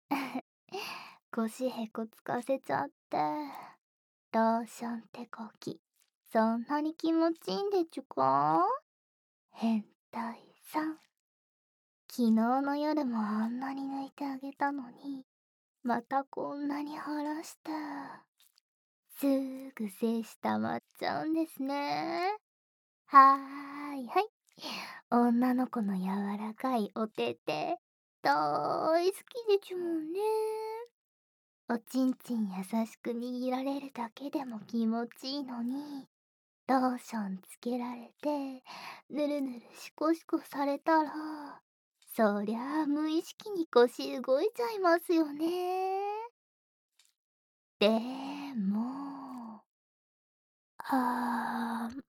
腰へこつかせちゃって。ローション手こき、そんなに気持ちいいんでちゅか？変態さん。昨日の夜もあんなに抜いてあげたのに、またこんなに晴らして。すぐ精子溜まっちゃうんですね。はーいはい。女の子の柔らかいお手手、大好きでちゅもんね。おちんちん優しく握られるだけでも気持ちいいのに、ローションつけられて、ぬるぬるシコシコされたら、そりゃあ無意識に腰動いちゃいますよね。でも、あー、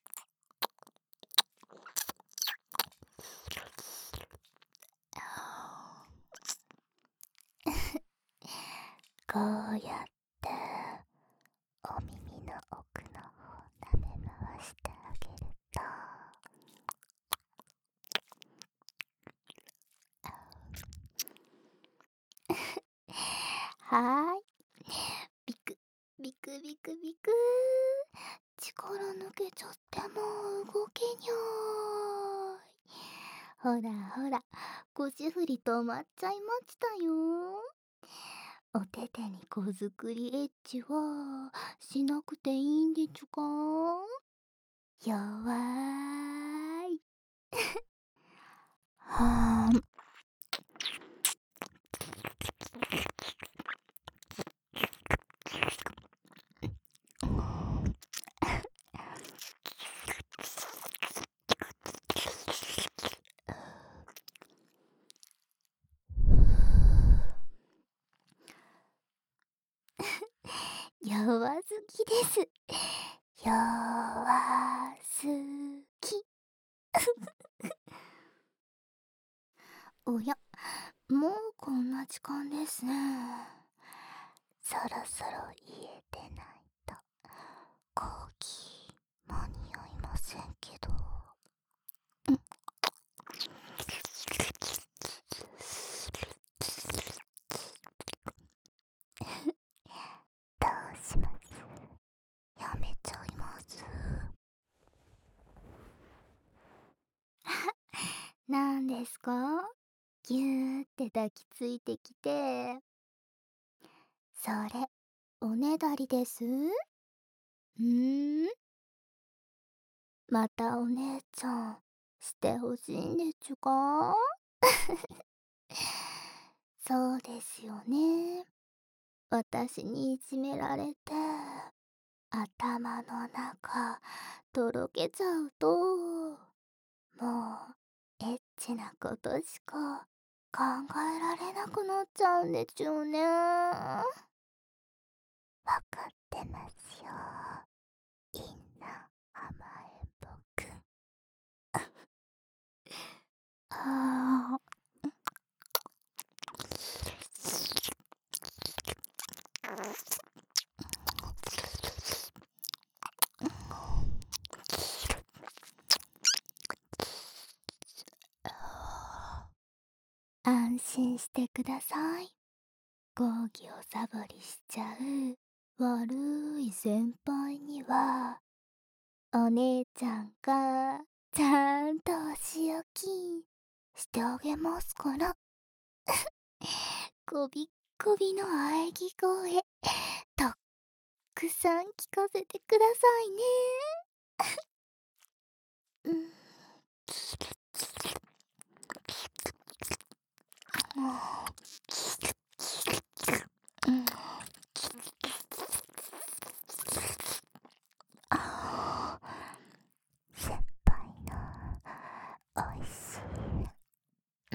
こうやってお耳の奥の方舐め回してあげると、はーい。ビクビクビクビク。力抜けちゃってもう動けにゃーい。ほらほら、腰振り止まっちゃいましたよ。お手手に子作りエッチはしなくていいんでちゅか？弱い。はーん。弱すぎです。弱すぎ。おや、もうこんな時間ですね。そろそろ家出ないと講義間に合いませんけど。どうします？やめちゃいます。なんですか？ぎゅーって抱きついてきて。それ、おねだりです？またお姉ちゃん、してほしいんでちゅか？そうですよね。私にいじめられて、頭の中、とろけちゃうと、もう、エッチなことしか考えられなくなっちゃうんでちゅね。わかってますよ。いんな甘えん坊くん。あ安心してください。講義をサボりしちゃう悪い先輩には、お姉ちゃんがちゃんとお仕置きしてあげますから。こびっこびの喘ぎ声、たくさん聞かせてくださいね。うん。うん。あー、先輩のおいしい。うん。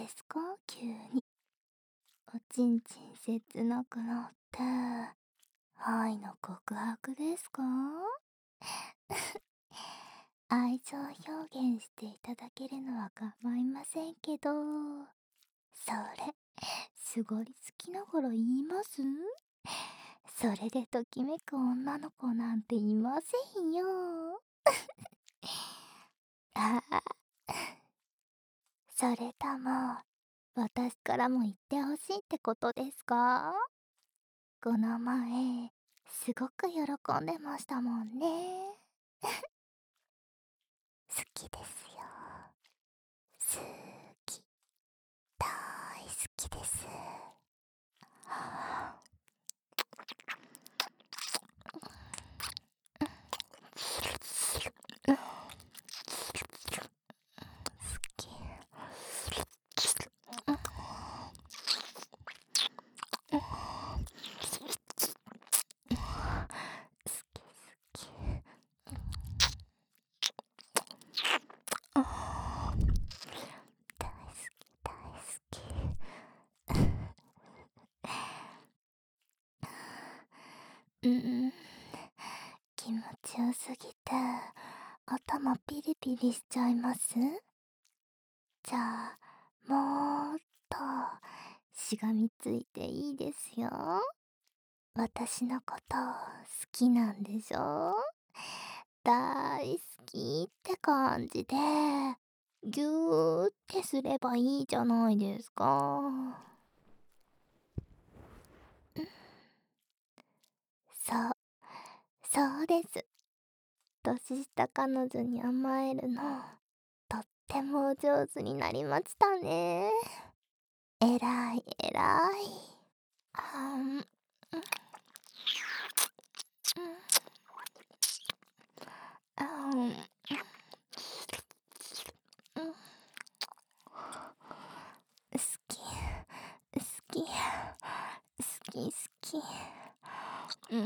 ですか急に。おちんちん切なくなって。愛の告白ですか？愛情表現していただけるのは構いませんけど、それ、すごり好きながら言います？それでときめく女の子なんていませんよ。ああ、それとも、私からも言ってほしいってことですか？この前、すごく喜んでましたもんね。好きですよ。好き、大好きです。はあ、好き。好き好き。あー、大好き大好き。うん、気持ちよすぎて頭ピリピリしちゃいます？じゃあもっとしがみついていいですよ。私のこと好きなんでしょ？大好きって感じでぎゅーってすればいいじゃないですか。そう、そうです。年下彼女に甘えるの、とってもお上手になりましたね。えらいえらい。あん、うん、あん、うん、好き、好き、好き好き。うん、うん、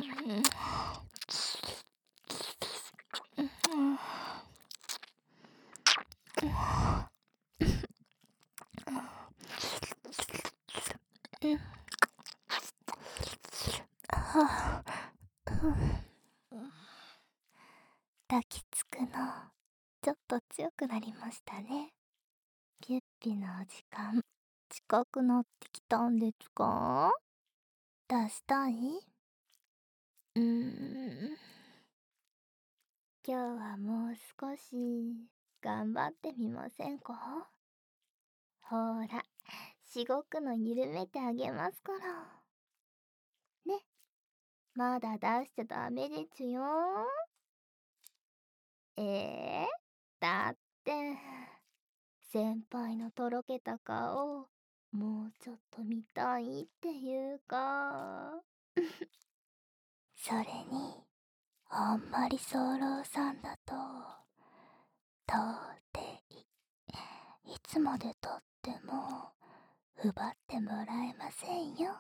うん、うん、はあ、うん、抱きつくの、ちょっと強くなりましたね。ピュッピのお時間、近くなってきたんですか？出したい？今日はもう少し頑張ってみませんか？ほら、しごくの緩めてあげますから。ね、まだ出しちゃダメですよ。えー、だって、先輩のとろけた顔、もうちょっと見たいっていうか。それに、あんまり早漏さんだと、到底、いつまでたっても、奪ってもらえませんよ。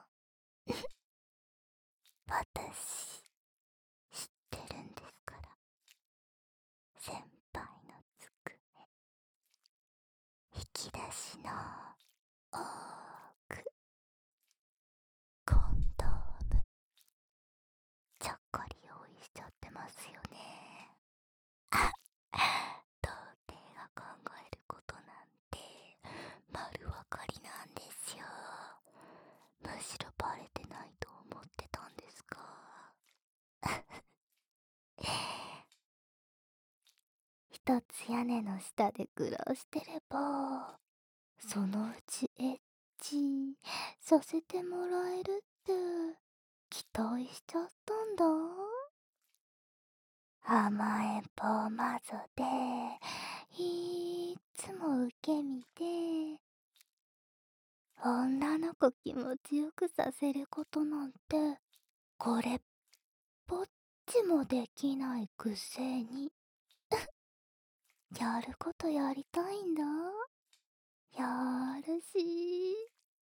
私、知ってるんですから。先輩の机、引き出しの奥、コンドーム、ちょっこり用意しちゃってますよね。あ、童貞が考えることなんて丸分かりなんですよ。むしろバレてないと思ってたんですか？一つ屋根の下で暮らしてれば、そのうちエッチさせてもらえるって期待しちゃったんだ。甘えん坊魔女でいっつも受け身で女の子気持ちよくさせることなんてこれっぽっちもできないくせにやることやりたいんだ。やるし。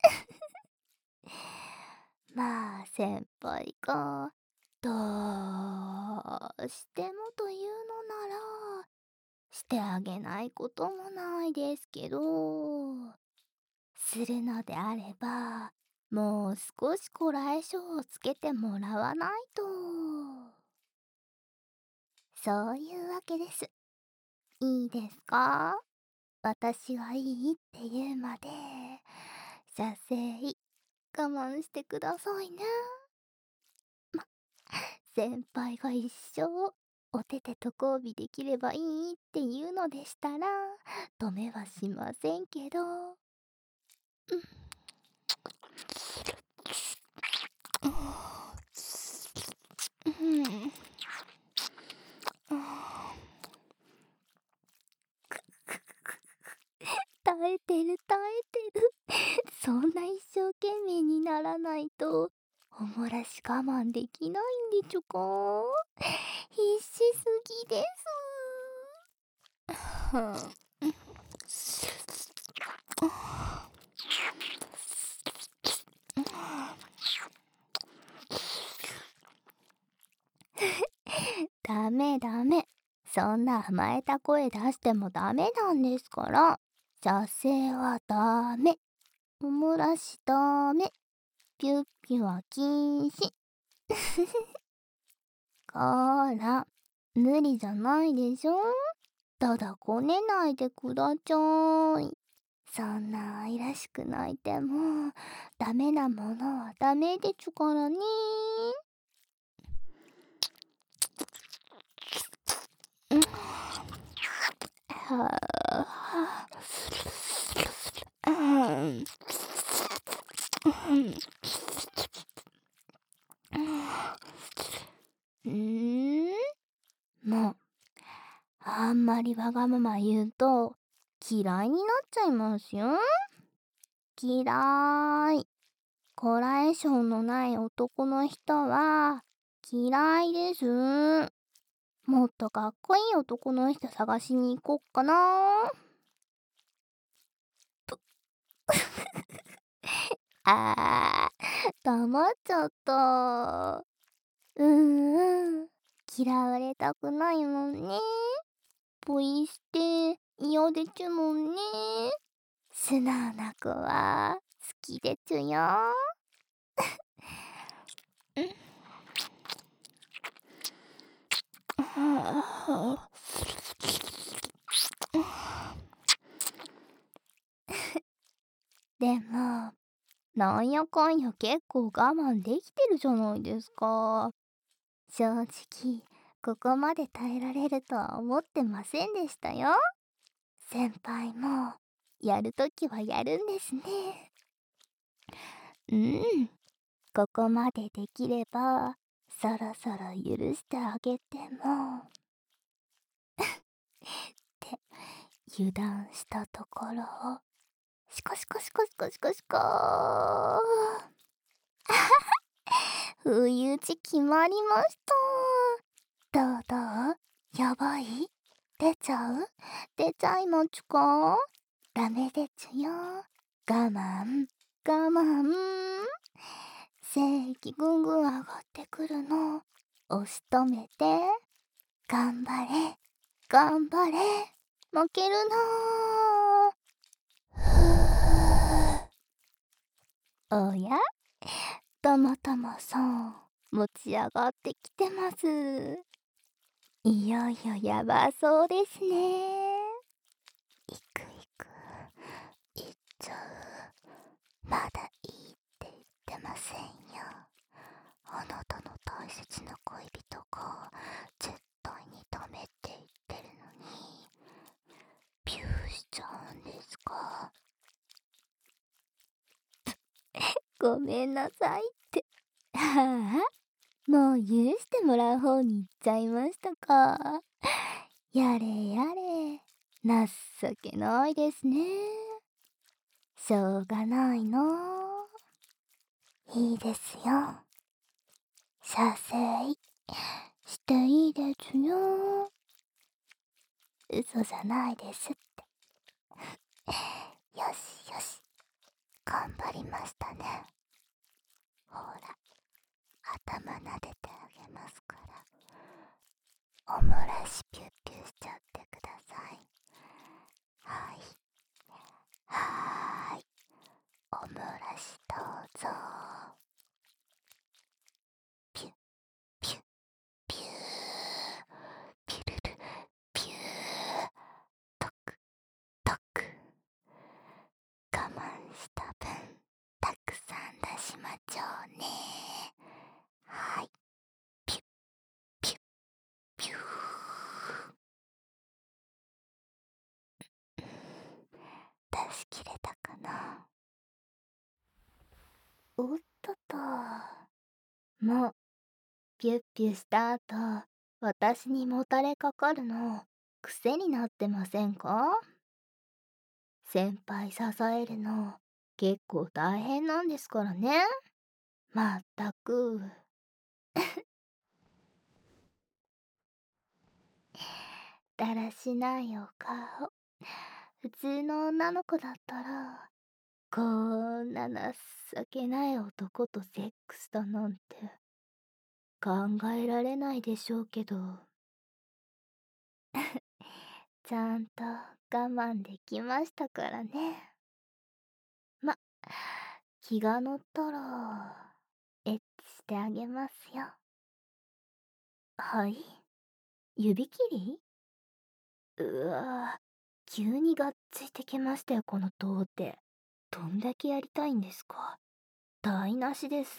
まあ先輩がどうしてもというのならしてあげないこともないですけど、 するのであれば、もう少しこらえ性をつけてもらわないと。そういうわけです。いいですか？私がいいって言うまで、射精我慢してくださいね。先輩が一生お手でと交尾できればいいっていうのでしたら、止めはしませんけど。耐えてる耐えてる。そんな一生懸命にならないと、おもらし我慢できないんでちょか。必死すぎです。ダメダメ。そんな甘えた声出してもダメなんですから。射精はダメ。おもらしダメ。ピュッピュは禁止。こら、無理じゃないでしょ。ただこねないでくだちゃい。そんな愛らしく泣いても、ダメなものはダメでちゅからね。はあ、もう、あんまりわがまま言うと、嫌いになっちゃいますよ。嫌い。こらえ性のない男の人は、嫌いです。もっとかっこいい男の人探しに行こっかな。黙っちゃった。嫌われたくないもんね。ポイ捨て嫌でちゅもんね。素直な子は好きでちゅよ。でも、なんやかんや結構我慢できてるじゃないですか。正直、ここまで耐えられるとは思ってませんでしたよ。先輩も、やるときはやるんですね。ここまでできれば、そろそろ許してあげても。って油断したところを、シコシコシコシコシコシコ不意打ち決まりました。どうどう？やばい？出ちゃう？出ちゃいまちゅか？ダメでちゅよ。我慢、我慢。正気ぐんぐん上がってくるの。押し止めて。頑張れ、頑張れ。負けるな。おや？たまたまさん、持ち上がってきてます。いよいよやばそうですね。いくいく、いっちゃう。まだいいって言ってませんよ。あなたの大切な恋人が絶対にダメって言ってるのに、ピューしちゃうんですか？ごめんなさいって。はあ、もう許してもらう方に行っちゃいましたか。やれやれ、情けないですね。しょうがないの。いいですよ。射精していいですよ。嘘じゃないですって。よしよし、頑張りましたね。ほら、頭撫でてあげますから。おもらしピュッピュしちゃってください。はい。はーい。 おっとと。もう、ピュッピュした後、私にもたれかかるの、癖になってませんか？先輩支えるの、結構大変なんですからね。まったく。だらしないお顔。普通の女の子だったら、こんな情けない男とセックスだなんて考えられないでしょうけど、ちゃんと我慢できましたからね。ま、気が乗ったら、エッチしてあげますよ。はい、指切り？うわぁ、急にがっついてきましたよ、この童貞。どんだけやりたいんですか？台無しです。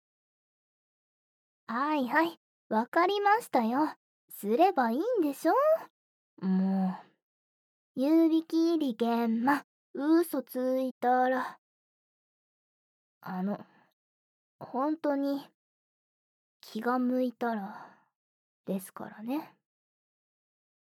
はいはい、わかりましたよ。すればいいんでしょ？もう、指切り現場、嘘ついたら。あの、本当に気が向いたらですからね。